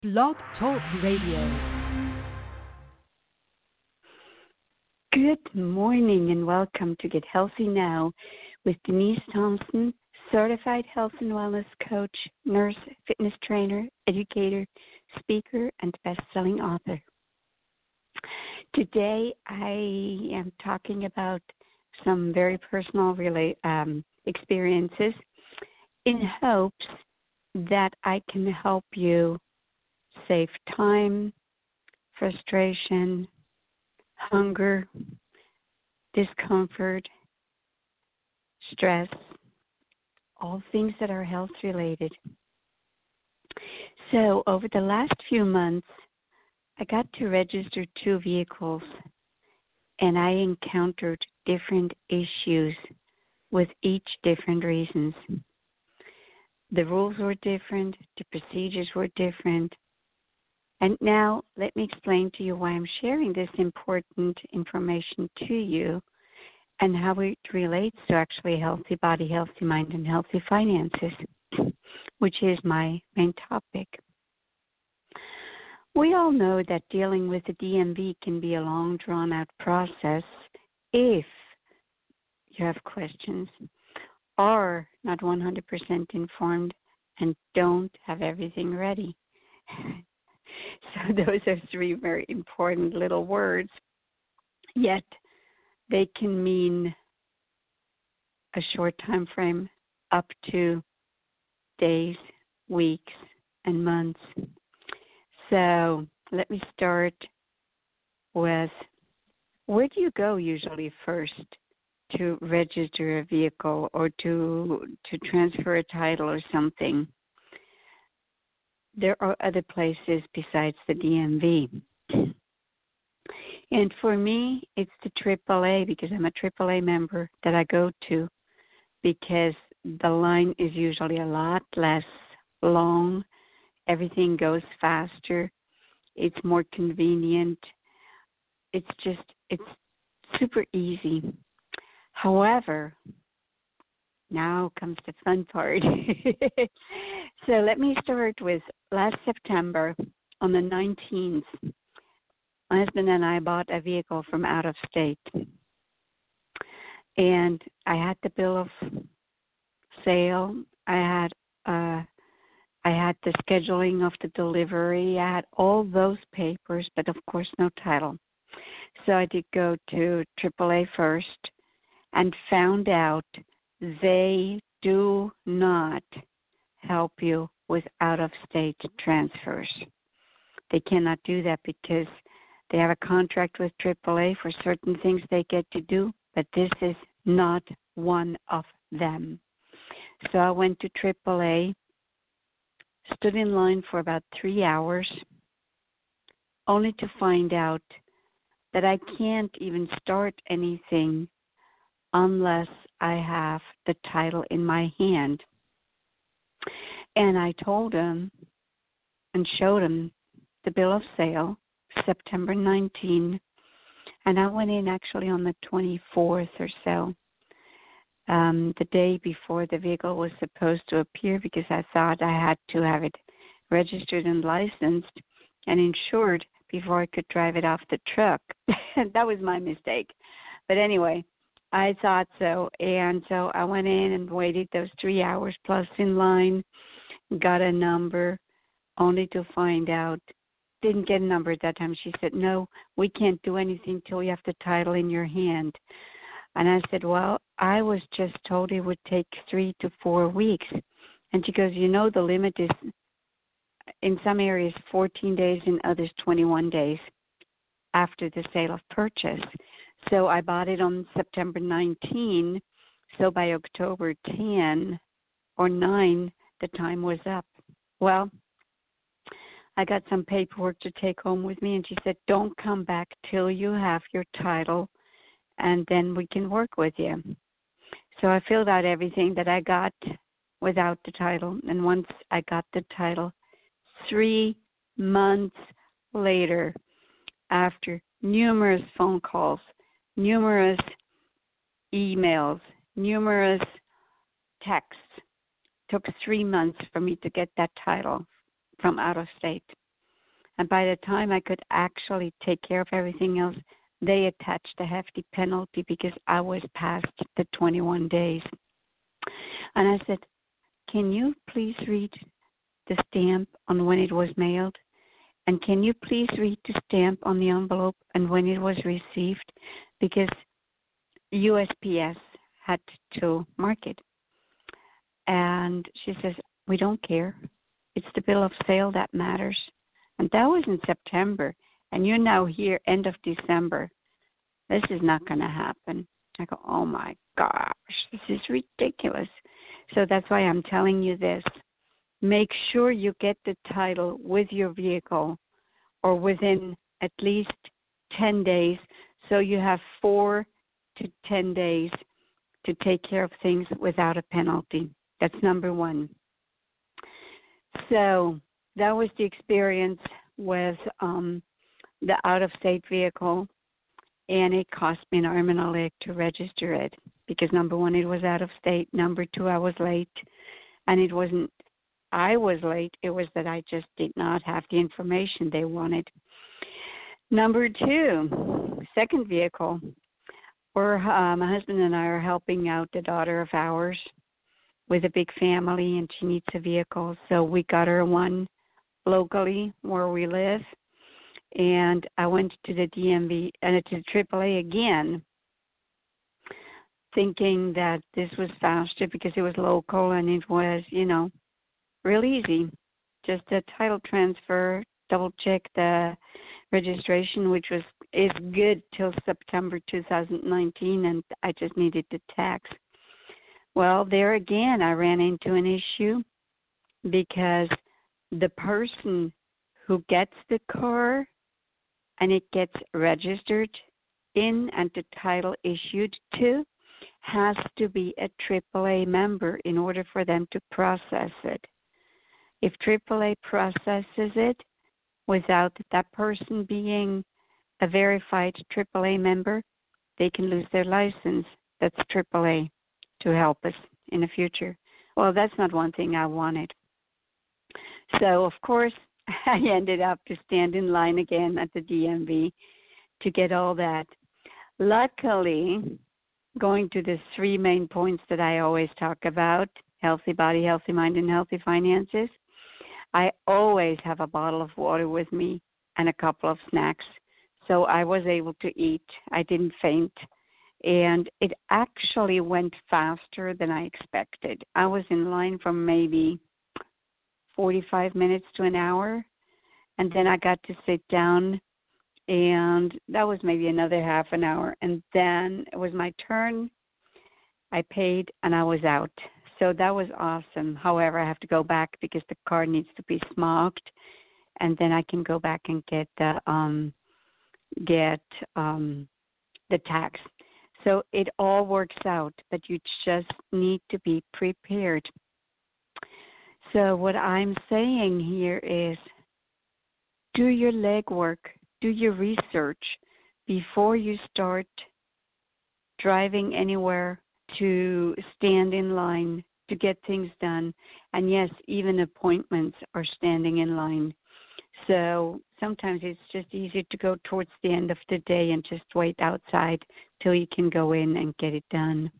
Blog Talk Radio. Good morning and welcome to Get Healthy Now with Denise Thompson, certified health and wellness coach, nurse, fitness trainer, educator, speaker, and best-selling author. Today I am talking about some very personal experiences in hopes that I can help you save time, frustration, hunger, discomfort, stress, all things that are health related. So over the last few months, I got to register 2 vehicles, and I encountered different issues with each different reasons. The rules were different, the procedures were different. And now let me explain to you why I'm sharing this important information to you and how it relates to actually a healthy body, healthy mind, and healthy finances, which is my main topic. We all know that dealing with the DMV can be a long, drawn-out process if you have questions, are not 100% informed, and don't have everything ready. So those are 3 very important little words, yet they can mean a short time frame up to days, weeks, and months. So let me start with, where do you go usually first to register a vehicle or to transfer a title or something? There are other places besides the DMV. And for me, it's the AAA, because I'm a AAA member that I go to, because the line is usually a lot less long. Everything goes faster. It's more convenient. It's super easy. However, now comes the fun part. So let me start with last September on the 19th. My husband and I bought a vehicle from out of state. And I had the bill of sale. I had the scheduling of the delivery. I had all those papers, but of course no title. So I did go to AAA first and found out they do not help you with out-of-state transfers. They cannot do that because they have a contract with AAA for certain things they get to do, but this is not one of them. So I went to AAA, stood in line for about 3 hours, only to find out that I can't even start anything unless I have the title in my hand. And I told him and showed him the bill of sale, September 19, and I went in actually on the 24th or so, the day before the vehicle was supposed to appear, because I thought I had to have it registered and licensed and insured before I could drive it off the truck. That was my mistake. But anyway, I thought so, and so I went in and waited those 3 hours plus in line, got a number, only to find out, didn't get a number at that time. She said, no, we can't do anything till you have the title in your hand. And I said, well, I was just told it would take 3 to 4 weeks. And she goes, the limit is in some areas 14 days, in others 21 days after the sale of purchase. So I bought it on September 19, so by October 10 or 9, the time was up. Well, I got some paperwork to take home with me, and she said, don't come back till you have your title, and then we can work with you. So I filled out everything that I got without the title, and once I got the title, 3 months later, after numerous phone calls, numerous emails, numerous texts, took 3 months for me to get that title from out of state. And by the time I could actually take care of everything else, they attached a hefty penalty because I was past the 21 days. And I said, can you please read the stamp on when it was mailed? And can you please read the stamp on the envelope and when it was received? Because USPS had to mark it. And she says, we don't care. It's the bill of sale that matters. And that was in September. And you're now here, end of December. This is not going to happen. I go, oh, my gosh, this is ridiculous. So that's why I'm telling you this. Make sure you get the title with your vehicle or within at least 10 days so you have 4 to 10 days to take care of things without a penalty. That's number one. So that was the experience with the out-of-state vehicle, and it cost me an arm and a leg to register it because, number one, it was out of state. Number two, I was late, and it wasn't I was late. It was that I just did not have the information they wanted. Number two, second vehicle, where my husband and I are helping out the daughter of ours with a big family, and she needs a vehicle. So we got her one locally where we live, and I went to the DMV and to the AAA again, thinking that this was faster because it was local and it was, real easy. Just a title transfer, double check the registration, which is good till September 2019, and I just needed the tax. Well, there again, I ran into an issue because the person who gets the car and it gets registered in and the title issued to has to be a AAA member in order for them to process it. If AAA processes it without that person being a verified AAA member, they can lose their license. That's AAA to help us in the future. Well, that's not one thing I wanted. So, of course, I ended up to stand in line again at the DMV to get all that. Luckily, going to the 3 main points that I always talk about, healthy body, healthy mind, and healthy finances, I always have a bottle of water with me and a couple of snacks. So I was able to eat. I didn't faint. And it actually went faster than I expected. I was in line for maybe 45 minutes to an hour. And then I got to sit down, and that was maybe another half an hour. And then it was my turn. I paid, and I was out. So that was awesome. However, I have to go back because the car needs to be smoked, and then I can go back and get the tax. So it all works out, but you just need to be prepared. So what I'm saying here is do your legwork, do your research before you start driving anywhere to stand in line to get things done. And yes, even appointments are standing in line. So sometimes it's just easier to go towards the end of the day and just wait outside till you can go in and get it done.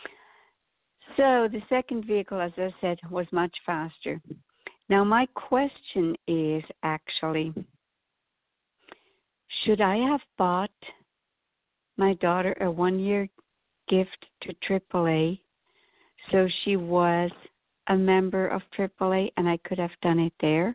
So the second vehicle, as I said, was much faster. Now my question is actually, should I have bought my daughter a 1-year gift to AAA so she was a member of AAA and I could have done it there?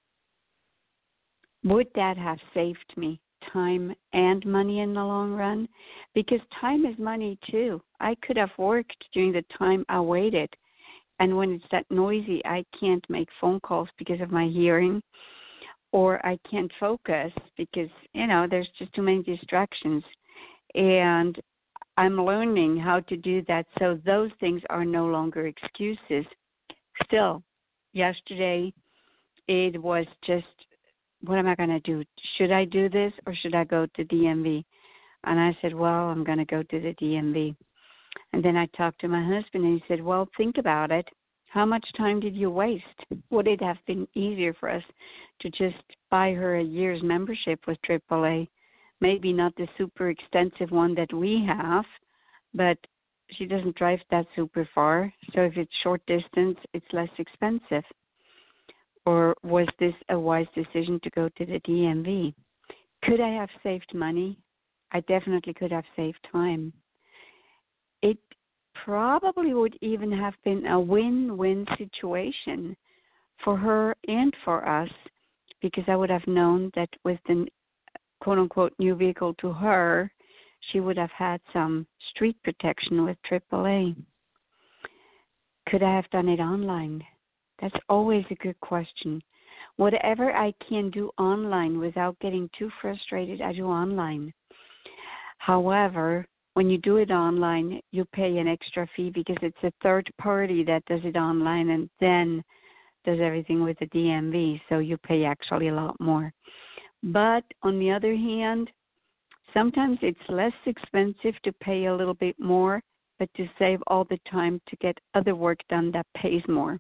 Would that have saved me time and money in the long run? Because time is money too. I could have worked during the time I waited. And when it's that noisy, I can't make phone calls because of my hearing, or I can't focus because, there's just too many distractions. And I'm learning how to do that. So those things are no longer excuses. Still, yesterday, it was just, what am I going to do? Should I do this or should I go to DMV? And I said, well, I'm going to go to the DMV. And then I talked to my husband and he said, well, think about it. How much time did you waste? Would it have been easier for us to just buy her a year's membership with AAA? Maybe not the super extensive one that we have, but she doesn't drive that super far. So if it's short distance, it's less expensive. Or was this a wise decision to go to the DMV? Could I have saved money? I definitely could have saved time. It probably would even have been a win-win situation for her and for us, because I would have known that with the quote-unquote new vehicle to her, she would have had some street protection with AAA. Could I have done it online? That's always a good question. Whatever I can do online without getting too frustrated, I do online. However, when you do it online, you pay an extra fee because it's a third party that does it online and then does everything with the DMV, so you pay actually a lot more. But on the other hand, sometimes it's less expensive to pay a little bit more, but to save all the time to get other work done that pays more.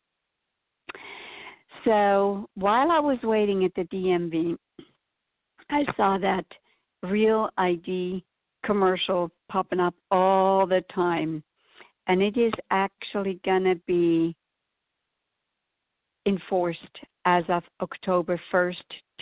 So while I was waiting at the DMV, I saw that Real ID commercial popping up all the time. And it is actually going to be enforced as of October 1st,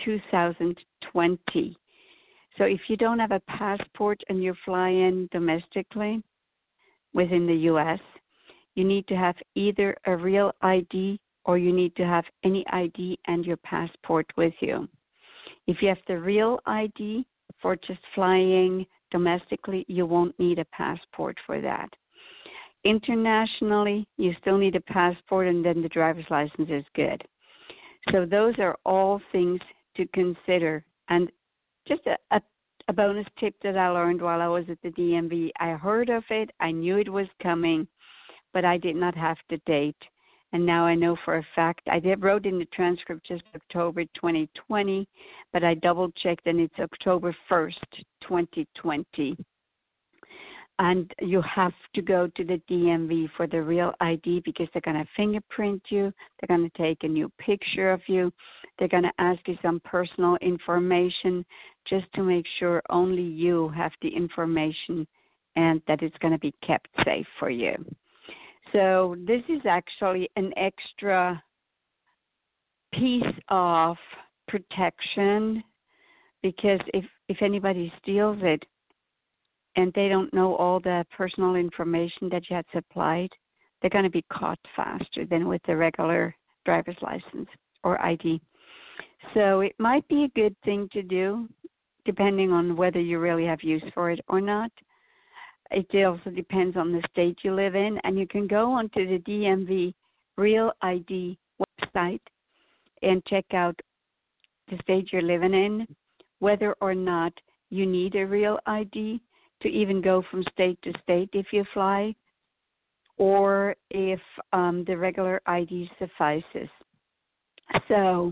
2020. So if you don't have a passport and you fly in domestically within the U.S., you need to have either a Real ID or you need to have any ID and your passport with you. If you have the Real ID for just flying domestically, you won't need a passport for that. Internationally, you still need a passport, and then the driver's license is good. So those are all things to consider. And just a bonus tip that I learned while I was at the DMV, I heard of it, I knew it was coming, but I did not have the date. And now I know for a fact, wrote in the transcript just October 2020, but I double-checked and it's October 1st, 2020. And you have to go to the DMV for the Real ID because they're going to fingerprint you. They're going to take a new picture of you. They're going to ask you some personal information just to make sure only you have the information and that it's going to be kept safe for you. So this is actually an extra piece of protection because if anybody steals it and they don't know all the personal information that you had supplied, they're going to be caught faster than with the regular driver's license or ID. So it might be a good thing to do depending on whether you really have use for it or not. It also depends on the state you live in, and you can go onto the DMV Real ID website and check out the state you're living in, whether or not you need a Real ID to even go from state to state if you fly, or if the regular ID suffices. So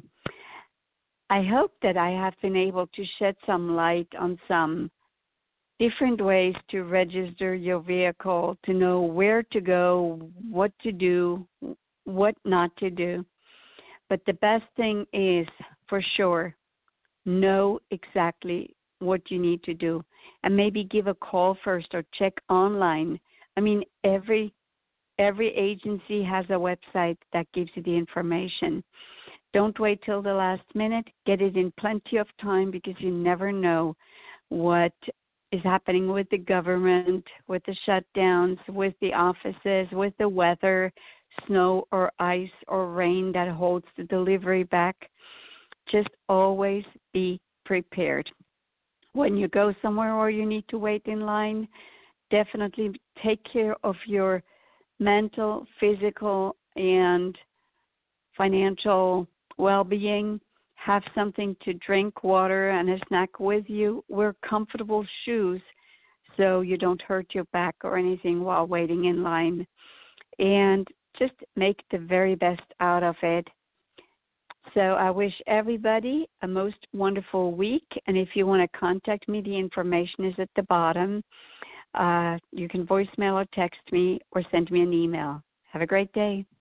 I hope that I have been able to shed some light on some different ways to register your vehicle, to know where to go, what to do, what not to do. But the best thing is, for sure, know exactly what you need to do. And maybe give a call first or check online. I mean, every agency has a website that gives you the information. Don't wait till the last minute. Get it in plenty of time because you never know what is happening with the government, with the shutdowns, with the offices, with the weather, snow or ice or rain that holds the delivery back. Just always be prepared. When you go somewhere or you need to wait in line, definitely take care of your mental, physical, and financial well-being. Have something to drink, water, and a snack with you. Wear comfortable shoes so you don't hurt your back or anything while waiting in line. And just make the very best out of it. So I wish everybody a most wonderful week. And if you want to contact me, the information is at the bottom. You can voicemail or text me or send me an email. Have a great day.